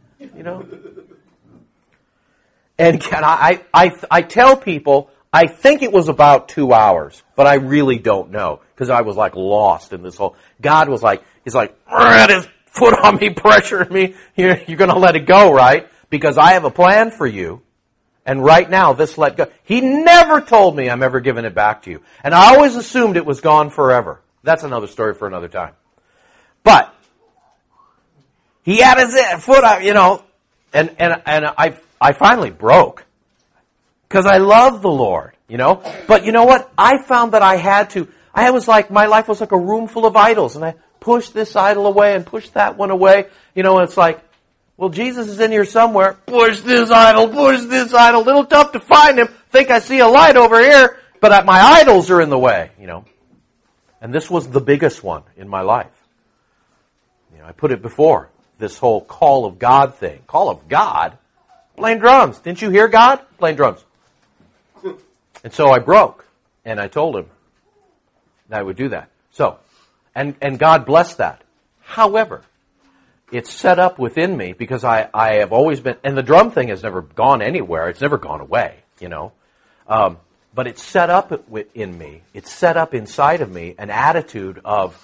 And I tell people, I think it was about 2 hours, but I really don't know, because I was like lost in this whole. God was like, He's like, his foot on me, pressuring me. You're going to let it go, right? Because I have a plan for you. And right now, this let go. He never told me I'm ever giving it back to you. And I always assumed it was gone forever. That's another story for another time. But he had his foot out, and I finally broke. Because I love the Lord, But you know what? I found that I was like, my life was like a room full of idols. And I pushed this idol away and pushed that one away. And it's like, well, Jesus is in here somewhere. Push this idol. A little tough to find him. Think I see a light over here, but my idols are in the way, And this was the biggest one in my life. I put it before, this whole call of God thing. Call of God? Playing drums. Didn't you hear God? Playing drums. And so I broke, and I told him that I would do that. So, and God blessed that. However, it's set up within me because I have always been, and the drum thing has never gone anywhere. It's never gone away, But it's set up in me. It's set up inside of me an attitude of,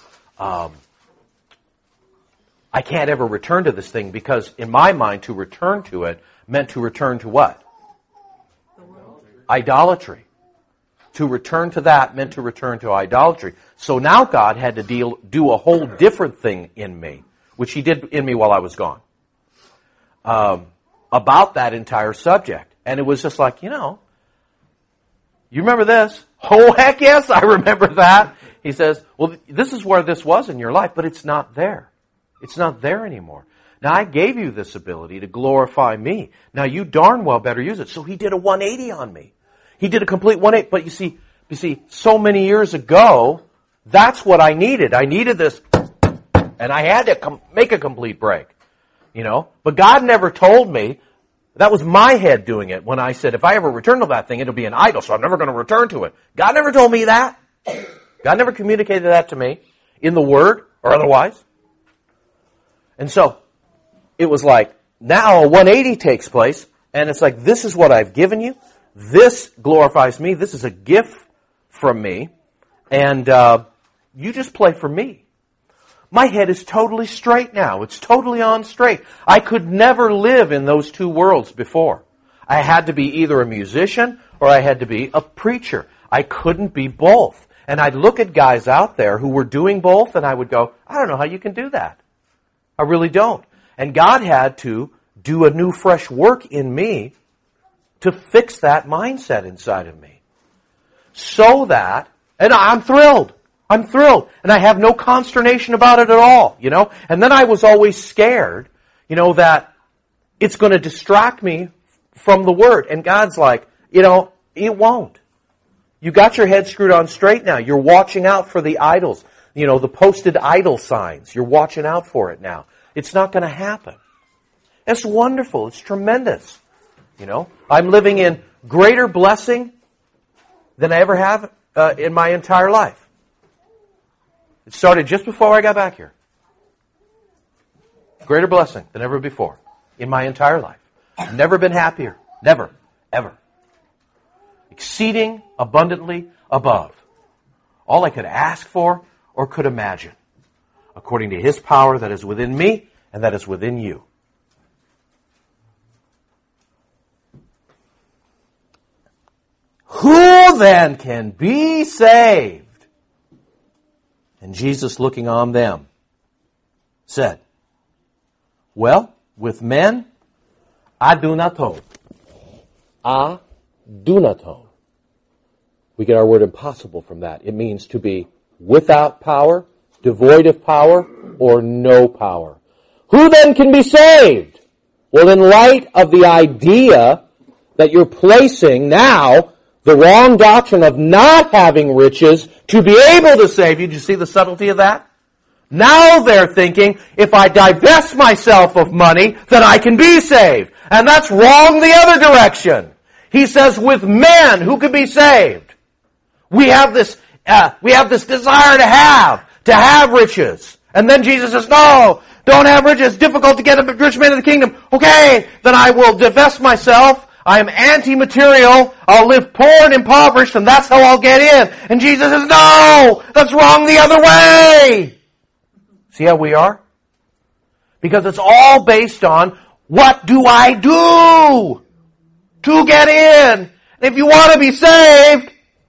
I can't ever return to this thing because in my mind to return to it meant to return to what? Idolatry. To return to that meant to return to idolatry. So now God had to do a whole different thing in me, which He did in me while I was gone, about that entire subject. And it was just like, you remember this? Oh, heck yes, I remember that. He says, well, this is where this was in your life, but it's not there. It's not there anymore. Now, I gave you this ability to glorify me. Now, you darn well better use it. So He did a 180 on me. He did a complete 180. But you see, You see, so many years ago, that's what I needed. I needed this, and I had to make a complete break. You know? But God never told me. That was my head doing it when I said, if I ever return to that thing, it'll be an idol, so I'm never going to return to it. God never told me that. God never communicated that to me in the Word or otherwise. And so, it was like, now a 180 takes place, and it's like, this is what I've given you. This glorifies me. This is a gift from me. And you just play for me. My head is totally straight now. It's totally on straight. I could never live in those two worlds before. I had to be either a musician or I had to be a preacher. I couldn't be both. And I'd look at guys out there who were doing both and I would go, I don't know how you can do that. I really don't. And God had to do a new fresh work in me to fix that mindset inside of me. So that, and I'm thrilled. I'm thrilled. And I have no consternation about it at all, you know. And then I was always scared, you know, that it's going to distract me from the Word. And God's like, you know, it won't. You got your head screwed on straight now. You're watching out for the idols, you know, the posted idol signs. You're watching out for it now. It's not going to happen. It's wonderful. It's tremendous. You know, I'm living in greater blessing than I ever have in my entire life. It started just before I got back here. Greater blessing than ever before in my entire life. I've never been happier. Never. Ever. Exceeding abundantly above all I could ask for or could imagine, according to His power that is within me and that is within you. Who then can be saved? And Jesus, looking on them, said, well, with men, adunaton. Adunaton. We get our word impossible from that. It means to be without power, devoid of power, or no power. Who then can be saved? Well, in light of the idea that you're placing now the wrong doctrine of not having riches to be able to save you. Did you see the subtlety of that? Now they're thinking, if I divest myself of money, then I can be saved. And that's wrong the other direction. He says, with men, who can be saved? We have this desire to have riches. And then Jesus says, no, don't have riches. It's difficult to get a rich man in the kingdom. Okay, then I will divest myself. I am anti-material. I'll live poor and impoverished, and that's how I'll get in. And Jesus says, no, that's wrong the other way. See how we are? Because it's all based on, what do I do to get in? And if you want to be saved,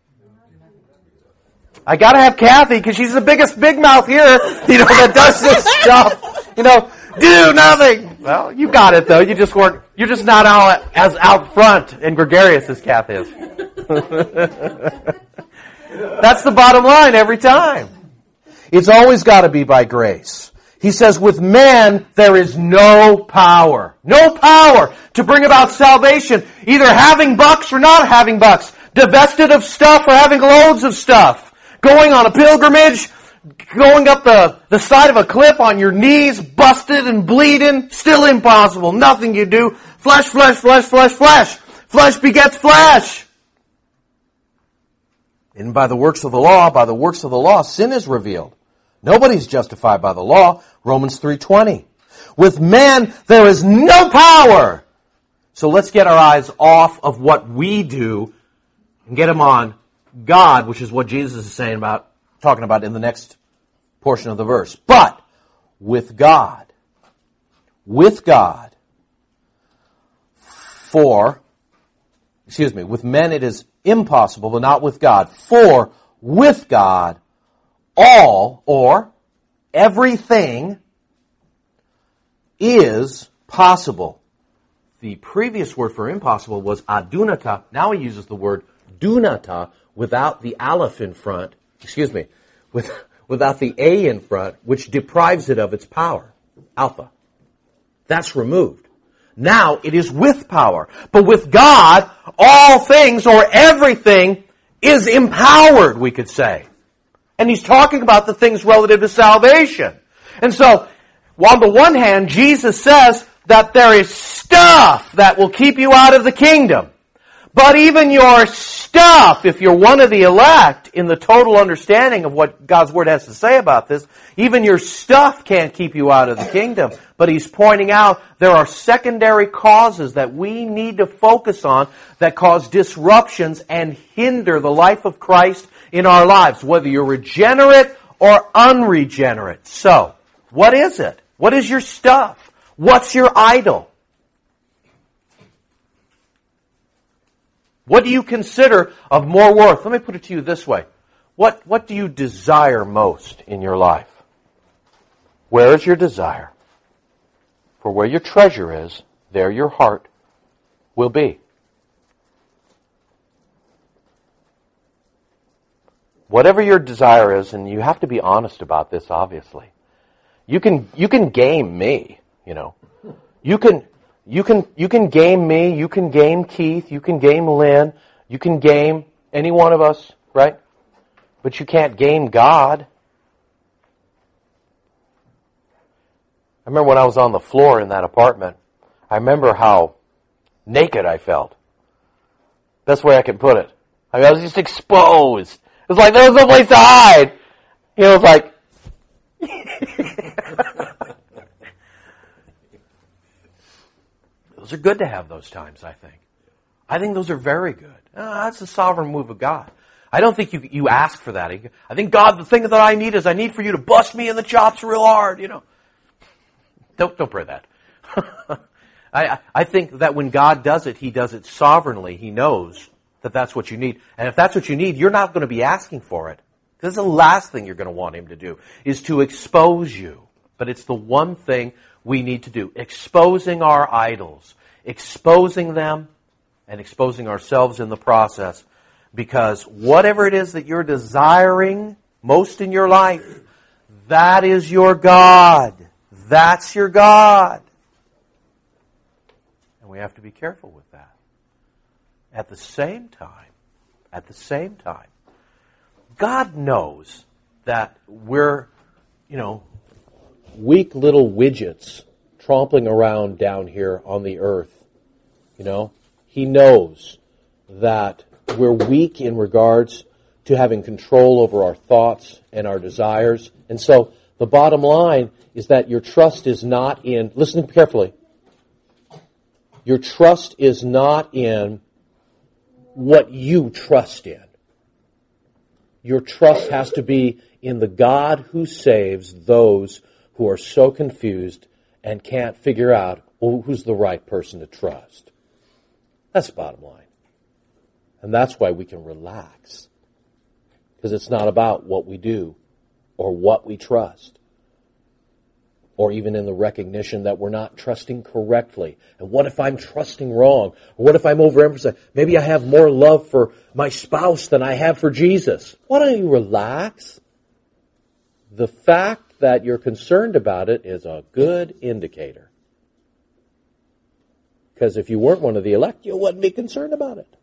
I gotta have Kathy, because she's the biggest big mouth here, you know, that does this stuff. You know, do nothing. Well, you got it though. You're just not as out front and gregarious as Kath is. That's the bottom line every time. It's always got to be by grace. He says, with men, there is no power. No power to bring about salvation. Either having bucks or not having bucks. Divested of stuff or having loads of stuff. Going on a pilgrimage. Going up the side of a cliff on your knees, busted and bleeding. Still impossible. Nothing you do. Flesh, flesh, flesh, flesh, flesh. Flesh begets flesh. And by the works of the law, sin is revealed. Nobody's justified by the law. Romans 3:20. With men, there is no power. So let's get our eyes off of what we do and get them on God, which is what Jesus is talking about in the next portion of the verse. But with God, with men it is impossible, but not with God. For with God, all or everything is possible. The previous word for impossible was adunata. Now he uses the word dunata without the aleph in front. Without the A in front, which deprives it of its power. Alpha. That's removed. Now it is with power. But with God, all things or everything is empowered, we could say. And he's talking about the things relative to salvation. And so, on the one hand, Jesus says that there is stuff that will keep you out of the kingdom. But even your stuff, if you're one of the elect, in the total understanding of what God's Word has to say about this, even your stuff can't keep you out of the kingdom. But he's pointing out there are secondary causes that we need to focus on that cause disruptions and hinder the life of Christ in our lives, whether you're regenerate or unregenerate. So, what is it? What is your stuff? What's your idol? What do you consider of more worth? Let me put it to you this way. What do you desire most in your life? Where is your desire? For where your treasure is, there your heart will be. Whatever your desire is, and you have to be honest about this, obviously. You can game me, you know. You can game me, you can game Keith, you can game Lynn, you can game any one of us, right? But you can't game God. I remember when I was on the floor in that apartment, I remember how naked I felt. Best way I can put it. I mean, I was just exposed. It was like there was no place to hide. You know, it was like... Those are good to have those times, I think. I think those are very good. That's a sovereign move of God. I don't think you ask for that. I think, God, the thing that I need is I need for you to bust me in the chops real hard, you know. Don't pray that. I think that when God does it, He does it sovereignly. He knows that that's what you need. And if that's what you need, you're not going to be asking for it. Because the last thing you're going to want Him to do is to expose you. But it's the one thing we need to do. Exposing our idols. Exposing them and exposing ourselves in the process. Because whatever it is that you're desiring most in your life, that is your God. That's your God. And we have to be careful with that. At the same time, God knows that we're, weak little widgets trompling around down here on the earth. He knows that we're weak in regards to having control over our thoughts and our desires. And so the bottom line is that your trust is not in, listen carefully, your trust is not in what you trust in. Your trust has to be in the God who saves those who are so confused and can't figure out who's the right person to trust. That's the bottom line. And that's why we can relax. Because it's not about what we do or what we trust. Or even in the recognition that we're not trusting correctly. And what if I'm trusting wrong? Or what if I'm overemphasizing? Maybe I have more love for my spouse than I have for Jesus. Why don't you relax? The fact that you're concerned about it is a good indicator. Because if you weren't one of the elect, you wouldn't be concerned about it.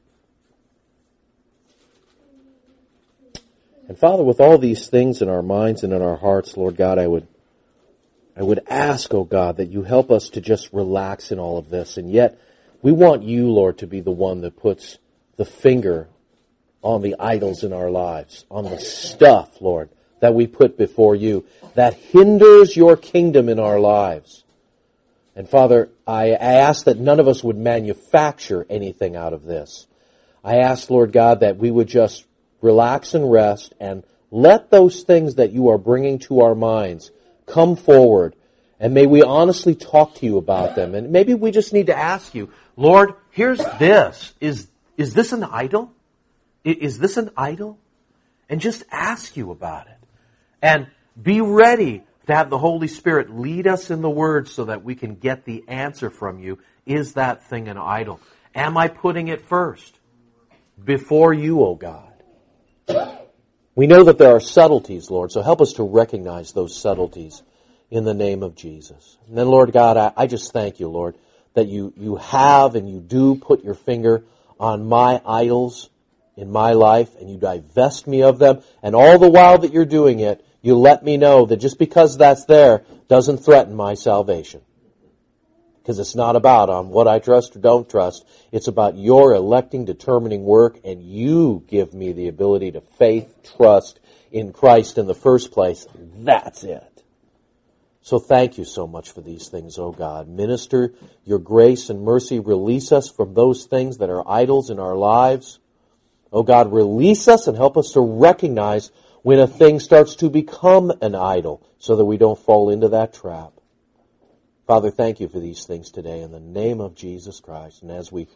And Father, with all these things in our minds and in our hearts, Lord God, I would ask, oh God, that you help us to just relax in all of this. And yet, we want you, Lord, to be the one that puts the finger on the idols in our lives, on the stuff, Lord, that we put before you, that hinders your kingdom in our lives. And Father, I ask that none of us would manufacture anything out of this. I ask, Lord God, that we would just relax and rest and let those things that you are bringing to our minds come forward, and may we honestly talk to you about them. And maybe we just need to ask you, Lord, here's this. Is this an idol? Is this an idol? And just ask you about it. And be ready to have the Holy Spirit lead us in the Word so that we can get the answer from you. Is that thing an idol? Am I putting it first? Before you, O God. We know that there are subtleties, Lord, so help us to recognize those subtleties in the name of Jesus. And then, Lord God, I just thank you, Lord, that you have and you do put your finger on my idols in my life, and you divest me of them, and all the while that you're doing it, you let me know that just because that's there doesn't threaten my salvation. Because it's not about on what I trust or don't trust. It's about your electing, determining work, and you give me the ability to faith, trust in Christ in the first place. That's it. So thank you so much for these things, oh God. Minister your grace and mercy. Release us from those things that are idols in our lives. Oh God, release us and help us to recognize when a thing starts to become an idol so that we don't fall into that trap. Father, thank you for these things today in the name of Jesus Christ. And as we